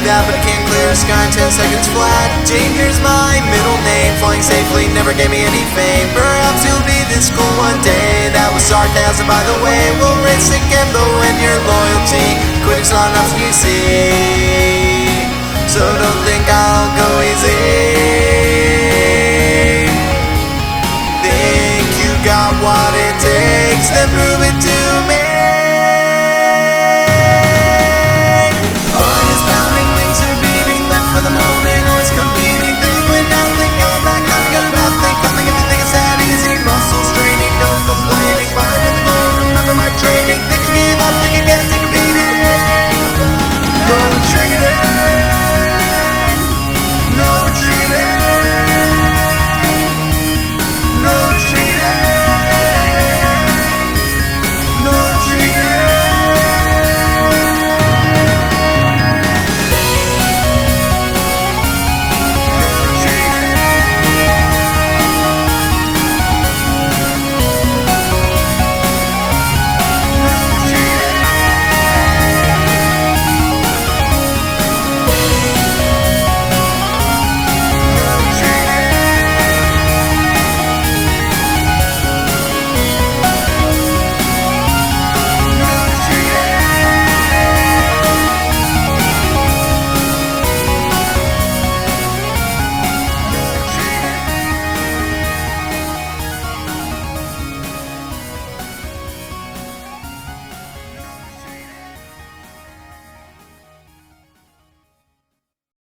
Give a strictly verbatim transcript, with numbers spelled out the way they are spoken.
that, but I can't clear a sky in ten seconds flat. Junior's my middle name, flying safely never gave me any fame. Perhaps you'll be this cool one day. That was sarcasm, by the way. We'll race a gamble when your loyalty quitting's not enough, you see. So don't think I'll go easy. Think you got what it takes, then move